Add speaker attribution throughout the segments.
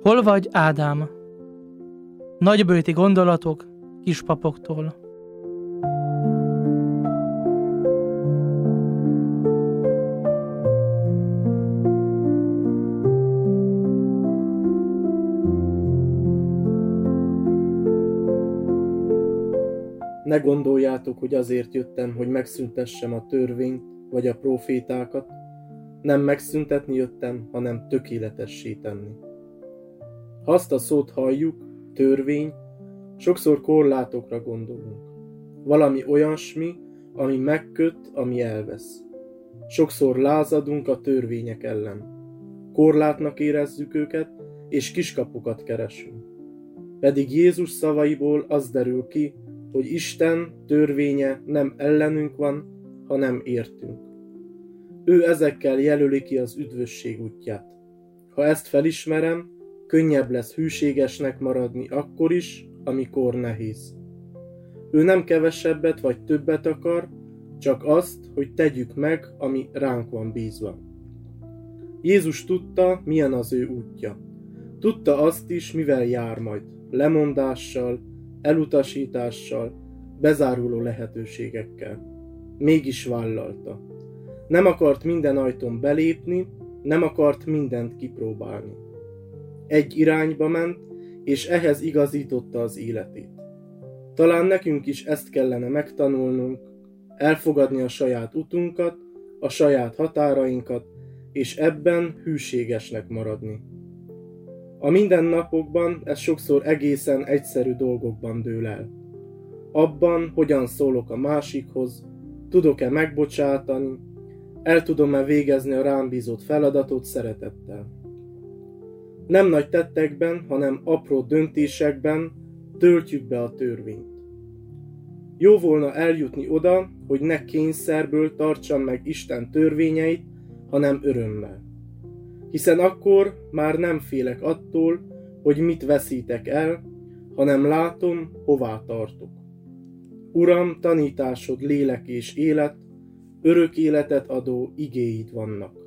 Speaker 1: Hol vagy, Ádám? Nagybőti gondolatok kispapoktól.
Speaker 2: Ne gondoljátok, hogy azért jöttem, hogy megszüntessem a törvényt vagy a prófétákat. Nem megszüntetni jöttem, hanem tökéletessé tenni. Ha azt a szót halljuk, törvény, sokszor korlátokra gondolunk. Valami olyasmi, ami megköt, ami elvesz. Sokszor lázadunk a törvények ellen. Korlátnak érezzük őket, és kiskapukat keresünk. Pedig Jézus szavaiból az derül ki, hogy Isten törvénye nem ellenünk van, hanem értünk. Ő ezekkel jelöli ki az üdvösség útját. Ha ezt felismerem, könnyebb lesz hűségesnek maradni akkor is, amikor nehéz. Ő nem kevesebbet vagy többet akar, csak azt, hogy tegyük meg, ami ránk van bízva. Jézus tudta, milyen az ő útja. Tudta azt is, mivel jár majd, lemondással, elutasítással, bezáruló lehetőségekkel. Mégis vállalta. Nem akart minden ajtón belépni, nem akart mindent kipróbálni. Egy irányba ment, és ehhez igazította az életét. Talán nekünk is ezt kellene megtanulnunk, elfogadni a saját utunkat, a saját határainkat, és ebben hűségesnek maradni. A mindennapokban ez sokszor egészen egyszerű dolgokban dől el. Abban, hogyan szólok a másikhoz, tudok-e megbocsátani, el tudom-e végezni a rám bízott feladatot szeretettel. Nem nagy tettekben, hanem apró döntésekben töltjük be a törvényt. Jó volna eljutni oda, hogy ne kényszerből tartsam meg Isten törvényeit, hanem örömmel. Hiszen akkor már nem félek attól, hogy mit veszítek el, hanem látom, hová tartok. Uram, tanításod lélek és élet, örök életet adó igéid vannak.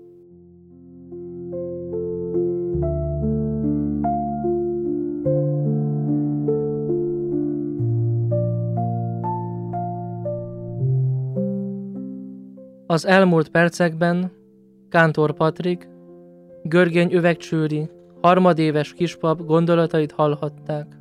Speaker 1: Az elmúlt percekben Kántor Patrik, Görgény Övegcsőri, harmadéves kispap gondolatait hallhatták.